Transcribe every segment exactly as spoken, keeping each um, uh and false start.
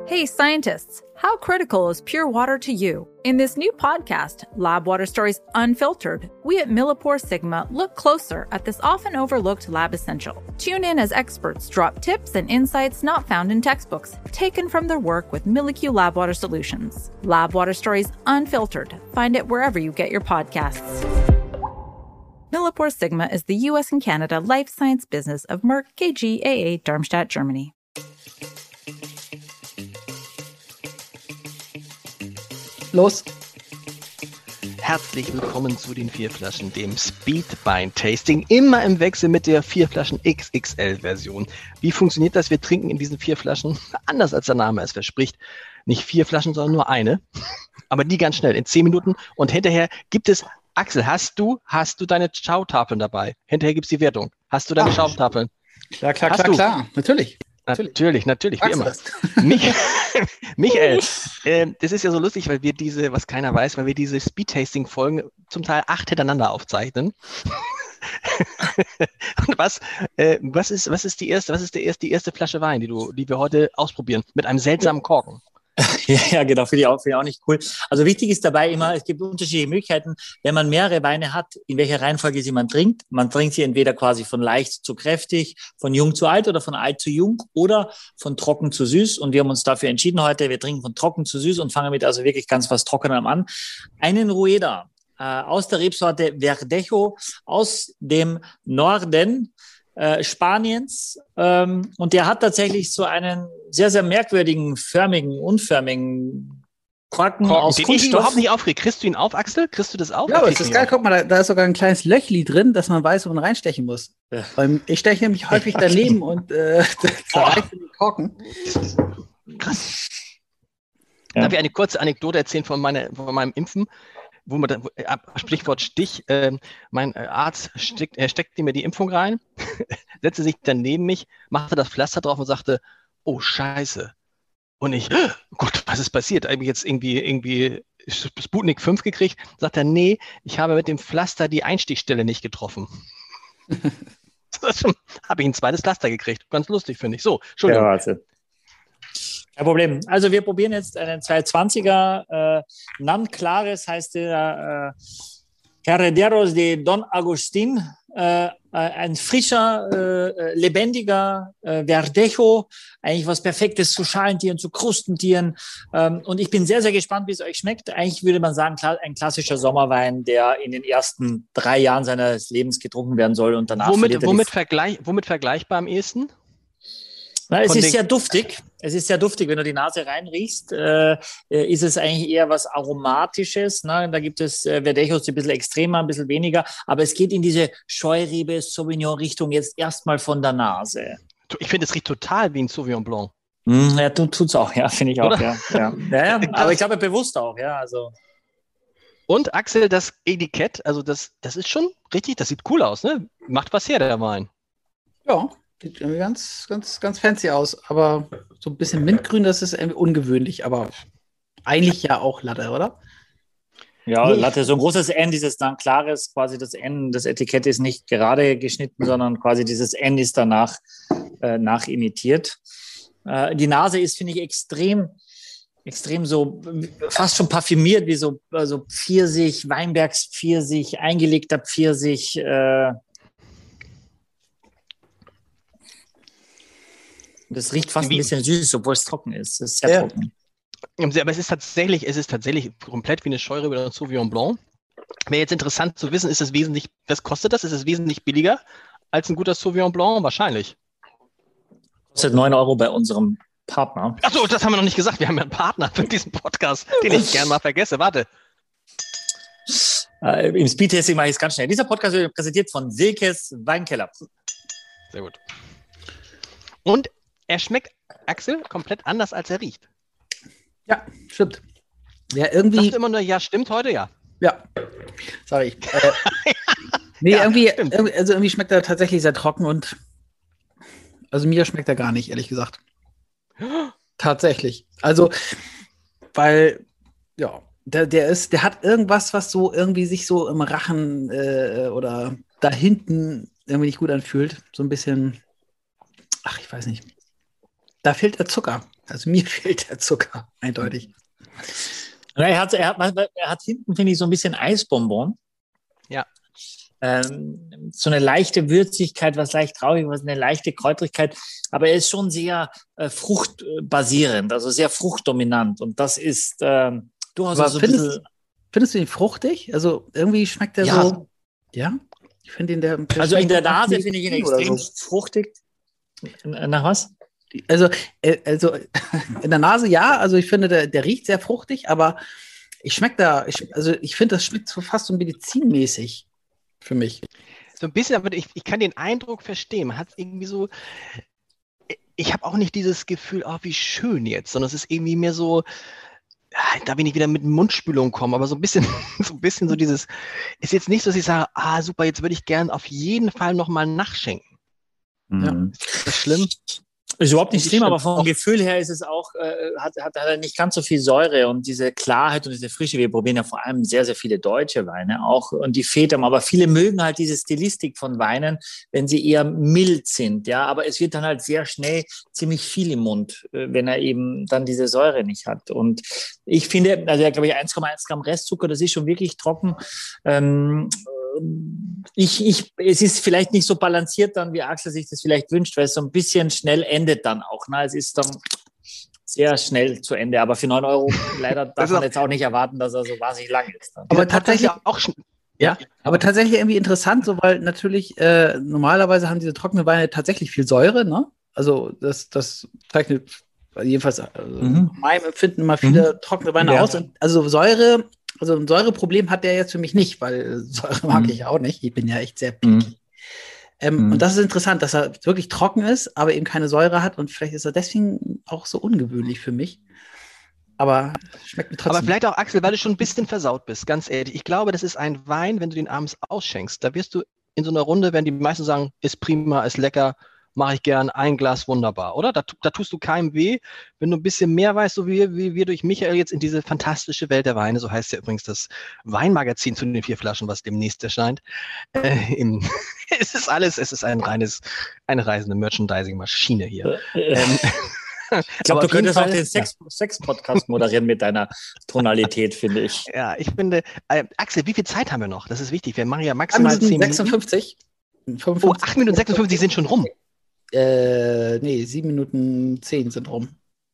Hey, scientists, how critical is pure water to you? In this new podcast, Lab Water Stories Unfiltered, we at Millipore Sigma look closer at this often overlooked lab essential. Tune in as experts drop tips and insights not found in textbooks, taken from their work with MilliQ Lab Water Solutions. Lab Water Stories Unfiltered. Find it wherever you get your podcasts. Millipore Sigma is the U S and Canada life science business of Merck K G A A Darmstadt, Germany. Los! Herzlich willkommen zu den vier Flaschen, dem Speedbind-Tasting, immer im Wechsel mit der vier Flaschen X X L-Version. Wie funktioniert das? Wir trinken in diesen vier Flaschen, anders als der Name es verspricht, nicht vier Flaschen, sondern nur eine, aber die ganz schnell, in zehn Minuten. Und hinterher gibt es, Axel, hast du, hast du deine Schautafeln dabei? Hinterher gibt es die Wertung. Hast du deine Ach, Schautafeln? Klar, klar, hast klar, du? klar, natürlich. Natürlich, natürlich, wie immer. Mich, Michael, äh, das ist ja so lustig, weil wir diese, was keiner weiß, weil wir diese Speed-Tasting-Folgen zum Teil acht hintereinander aufzeichnen. Und was, äh, was ist, was ist die erste, was ist die erste, die erste Flasche Wein, die du, die wir heute ausprobieren, mit einem seltsamen Korken? Ja, ja, genau, finde ich auch, finde ich auch nicht cool. Also wichtig ist dabei immer, es gibt unterschiedliche Möglichkeiten, wenn man mehrere Weine hat, in welcher Reihenfolge sie man trinkt. Man trinkt sie entweder quasi von leicht zu kräftig, von jung zu alt oder von alt zu jung oder von trocken zu süß. Und wir haben uns dafür entschieden heute, wir trinken von trocken zu süß und fangen mit also wirklich ganz was Trockenem an. Einen Rueda äh, aus der Rebsorte Verdejo aus dem Norden Äh, Spaniens, ähm, und der hat tatsächlich so einen sehr, sehr merkwürdigen, förmigen, unförmigen Korken, Korken aus den Kunststoff. Ich überhaupt nicht aufkriege. Kriegst du ihn auf, Axel? Kriegst du das auf? Ja, aber es ist geil. Auf. Guck mal, da, da ist sogar ein kleines Löchli drin, dass man weiß, wo man reinstechen muss. Ja. Weil ich steche nämlich häufig daneben und äh, zerreiße den Korken. Krass. Ja. Darf ich eine kurze Anekdote erzählen von, meine, von meinem Impfen? Wo man dann, Sprichwort Stich, äh, mein Arzt steckt, er steckte mir die Impfung rein, setzte sich dann neben mich, machte das Pflaster drauf und sagte, oh Scheiße. Und ich, oh Gott, was ist passiert? Habe ich jetzt irgendwie, irgendwie Sputnik fünf gekriegt? Sagt er, nee, ich habe mit dem Pflaster die Einstichstelle nicht getroffen. Habe ich ein zweites Pflaster gekriegt. Ganz lustig, finde ich. So, Entschuldigung. Ja, warte. Kein Problem. Also wir probieren jetzt einen zweihundertzwanziger äh, Nan Clares, heißt der äh, Herederos de Don Agustin. Äh, ein frischer, äh, lebendiger äh, Verdejo, eigentlich was Perfektes zu Schalentieren, zu Krustentieren. Ähm, und ich bin sehr, sehr gespannt, wie es euch schmeckt. Eigentlich würde man sagen, klar, ein klassischer Sommerwein, der in den ersten drei Jahren seines Lebens getrunken werden soll. Und danach womit, womit, vergleich, womit vergleichbar am ehesten? Na, es ist sehr duftig. Es ist sehr duftig. Wenn du die Nase reinriechst, äh, ist es eigentlich eher was Aromatisches. Ne? Da gibt es äh, Verdejos, die ein bisschen extremer, ein bisschen weniger. Aber es geht in diese Scheurebe, Sauvignon-Richtung jetzt erstmal von der Nase. Ich finde, es riecht total wie ein Sauvignon Blanc. Mm, ja, tut es auch, ja, finde ich auch. Ja. Ja. Ja, ja. Aber ich glaube, bewusst auch, ja. Also. Und Axel, das Etikett, also das, das ist schon richtig, das sieht cool aus, ne? Macht was her, der Wein. Ja. Sieht irgendwie ganz, ganz, ganz fancy aus, aber so ein bisschen Mintgrün, das ist irgendwie ungewöhnlich, aber eigentlich ja auch Latte, oder? Ja, Latte, so ein großes N, dieses dann klares, quasi das N, das Etikett ist nicht gerade geschnitten, sondern quasi dieses N ist danach äh, nachimitiert. Äh, die Nase ist, finde ich, extrem, extrem so, fast schon parfümiert, wie so also Pfirsich, Weinbergspfirsich, eingelegter Pfirsich, äh, das riecht fast ein bisschen süß, obwohl es trocken ist. Es ist sehr ja. trocken. Aber es ist tatsächlich, es ist tatsächlich komplett wie eine Scheurebe oder ein Sauvignon Blanc. Wäre jetzt interessant zu wissen, ist es wesentlich, was kostet das? Ist es wesentlich billiger als ein guter Sauvignon Blanc? Wahrscheinlich. Kostet neun Euro bei unserem Partner. Achso, das haben wir noch nicht gesagt. Wir haben ja einen Partner für diesen Podcast, den ich gerne mal vergesse. Warte. Äh, Im Speedtasting mache ich es ganz schnell. Dieser Podcast wird präsentiert von Silkes Weinkeller. Sehr gut. Und er schmeckt, Axel, komplett anders, als er riecht. Ja, stimmt. Ja, irgendwie. Sagst du immer nur, ja, stimmt heute, ja. Ja, sag ich. Äh, nee, ja, irgendwie, irgendwie, also irgendwie schmeckt er tatsächlich sehr trocken und also mir schmeckt er gar nicht, ehrlich gesagt. Tatsächlich. Also, weil, ja, der, der ist, der hat irgendwas, was so irgendwie sich so im Rachen äh, oder da hinten irgendwie nicht gut anfühlt. So ein bisschen, ach, ich weiß nicht. Da fehlt der Zucker. Also mir fehlt der Zucker, eindeutig. Er hat, er hat, er hat hinten, finde ich, so ein bisschen Eisbonbon. Ja. Ähm, so eine leichte Würzigkeit, was leicht traurig, was eine leichte Kräutrigkeit. Aber er ist schon sehr äh, fruchtbasierend, also sehr fruchtdominant. Und das ist äh, durchaus Aber so ein findest, bisschen. findest du ihn fruchtig? Also irgendwie schmeckt der Ja. so. Ja? Ich finde ihn der. der Also in schmeckt der nach Nase finde ich ihn Medizin oder extrem so. fruchtig. Nach was? Also, äh, also in der Nase ja, also ich finde, der, der riecht sehr fruchtig, aber ich schmecke da, ich, also ich finde, das schmeckt so fast so medizinmäßig für mich. So ein bisschen, aber ich, ich kann den Eindruck verstehen. Man hat irgendwie so, ich habe auch nicht dieses Gefühl, oh, wie schön jetzt, sondern es ist irgendwie mehr so, ah, da bin ich wieder mit Mundspülung kommen, aber so ein bisschen, so ein bisschen so dieses, ist jetzt nicht so, dass ich sage, ah, super, jetzt würde ich gern auf jeden Fall nochmal nachschenken. Mhm. Ist das schlimm? Ist überhaupt nicht Nicht schlimm, schlimm. aber vom Auch- Gefühl her ist es auch, äh, hat, hat, hat er nicht ganz so viel Säure und diese Klarheit und diese Frische. Wir probieren ja vor allem sehr, sehr viele deutsche Weine auch und die Federn, aber viele mögen halt diese Stilistik von Weinen, wenn sie eher mild sind, ja, aber es wird dann halt sehr schnell ziemlich viel im Mund, äh, wenn er eben dann diese Säure nicht hat. Und ich finde, also ja, glaube ich, eins Komma eins Gramm Restzucker, das ist schon wirklich trocken. Ähm, Ich, ich, es ist vielleicht nicht so balanciert dann, wie Axel sich das vielleicht wünscht, weil es so ein bisschen schnell endet dann auch. Ne? Es ist dann sehr schnell zu Ende, aber für neun Euro leider darf ist man auch- jetzt auch nicht erwarten, dass er so wahnsinnig lang ist. Dann. Aber Dieser Podcast ist tatsächlich, ja auch schon, ja, aber tatsächlich irgendwie interessant, so weil natürlich äh, normalerweise haben diese trockenen Weine tatsächlich viel Säure, ne? Also das, das zeichnet jedenfalls äh, Mhm. nach meinem Empfinden immer viele trockene Weine Ja. aus. Und also Säure, also ein Säureproblem hat der jetzt für mich nicht, weil Säure mag Mhm. ich auch nicht. Ich bin ja echt sehr Mhm. picky. Ähm, Mhm. Und das ist interessant, dass er wirklich trocken ist, aber eben keine Säure hat und vielleicht ist er deswegen auch so ungewöhnlich für mich. Aber schmeckt mir aber trotzdem. vielleicht auch, Axel, weil du schon ein bisschen versaut bist, ganz ehrlich. Ich glaube, das ist ein Wein, wenn du den abends ausschenkst, da wirst du in so einer Runde, wenn die meisten sagen, ist prima, ist lecker, mache ich gern, ein Glas wunderbar, oder? Da, tu- da tust du keinem weh, wenn du ein bisschen mehr weißt, so wie, wie wir durch Michael jetzt in diese fantastische Welt der Weine, so heißt ja übrigens das Weinmagazin zu den vier Flaschen, was demnächst erscheint. Äh, im, es ist alles, es ist ein reines, eine reisende Merchandising-Maschine hier. Ähm, Ich glaube, aber du auf jeden könntest auch Fall- den Sex- Sex-Podcast moderieren mit deiner Tonalität, finde ich. Ja, ich finde, äh, Axel, wie viel Zeit haben wir noch? Das ist wichtig. Wir machen ja acht maximal Minuten zehn Minuten. sechsundfünfzig. Oh, fünfundfünfzig. acht Minuten sechsundfünfzig sind schon rum. Äh, nee, sieben Minuten zehn sind rum.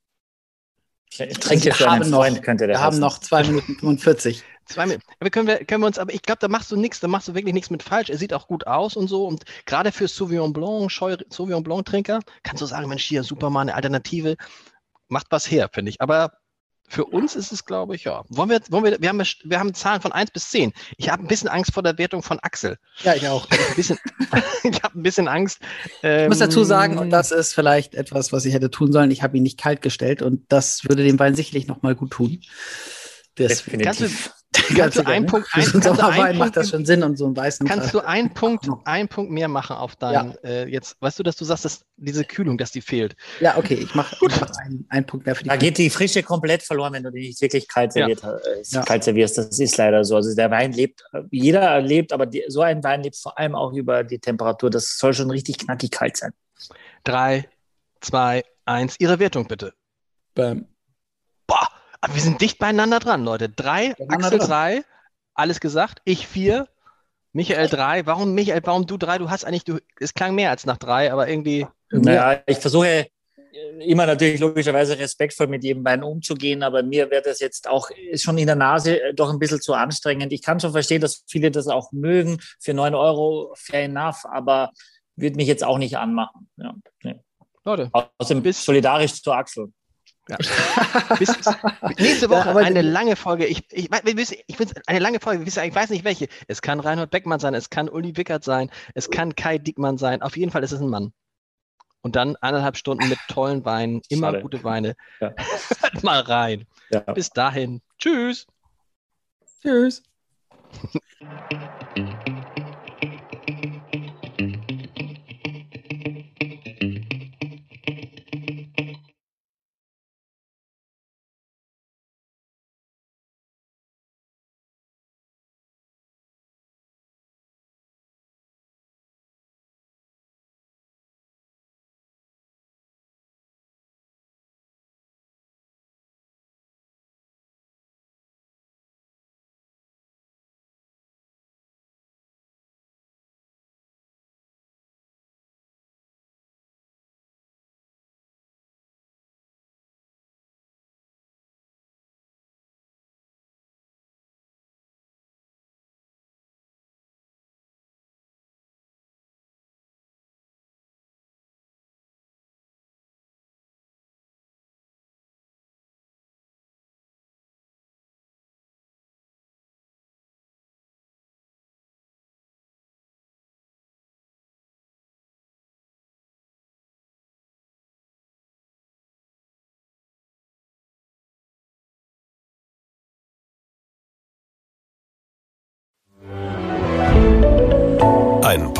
Tränke Wir für einen haben noch- Freund könnte der Wir haben heißen. noch zwei Minuten fünfundvierzig. Zwei Minuten. Aber können wir, können wir uns, aber ich glaube, da machst du nichts, da machst du wirklich nichts mit falsch. Er sieht auch gut aus und so. Und gerade für Sauvignon Blanc, Scheu, Sauvignon Blanc Trinker, kannst du sagen, Mensch, hier, super mal eine Alternative. Macht was her, finde ich. Aber für uns ist es, glaube ich, ja. Wollen wir, wollen wir, wir haben, wir haben Zahlen von eins bis zehn. Ich habe ein bisschen Angst vor der Wertung von Axel. Ja, ich auch. Ein bisschen, ich habe ein bisschen Angst. Ich muss dazu sagen, und das ist vielleicht etwas, was ich hätte tun sollen, ich habe ihn nicht kalt gestellt und das würde dem Wein sicherlich noch mal gut tun. Das Kannst du, Definitiv. kannst du einen Punkt, ein, Für so einen kannst du einen Sommerwein Punkt macht das schon Sinn und so einen weißen. Kannst du einen Punkt, einen Punkt mehr machen auf dein, äh, jetzt, weißt du, dass du sagst, dass diese Kühlung, dass die fehlt. Ja, okay, ich mache mach einen, einen Punkt mehr für die Da geht die Frische komplett verloren, wenn du die nicht wirklich kalt, Ja. serviert, äh, Ja. kalt servierst. Das ist leider so. Also der Wein lebt, jeder lebt, aber die, so ein Wein lebt vor allem auch über die Temperatur. Das soll schon richtig knackig kalt sein. Drei, zwei, eins. Ihre Wertung bitte. Bam. Boah, aber wir sind dicht beieinander dran, Leute. Drei, Beieinander Axel dran. drei, alles gesagt. Ich vier, Michael drei. Warum, Michael, warum du drei? Du hast eigentlich, du, es klang mehr als nach drei, aber irgendwie. Naja, ich versuche immer natürlich logischerweise respektvoll mit jedem Wein umzugehen, aber mir wäre das jetzt auch ist schon in der Nase äh, doch ein bisschen zu anstrengend. Ich kann schon verstehen, dass viele das auch mögen. Für neun Euro fair enough, aber würde mich jetzt auch nicht anmachen. Ja, nee. Leute, Außerdem Bis- solidarisch zu Axel. ja. Bis, nächste Woche Ja, aber- eine lange Folge. Ich, ich, wir wissen- ich finde eine lange Folge. Wir wissen- Ich weiß nicht welche. Es kann Reinhold Beckmann sein, es kann Uli Wickert sein, es kann Kai Diekmann sein. Auf jeden Fall ist es ein Mann. Und dann eineinhalb Stunden mit tollen Weinen, immer Schade. gute Weine. Ja. Hört mal rein. Ja. Bis dahin. Tschüss. Tschüss.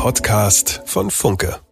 Podcast von Funke.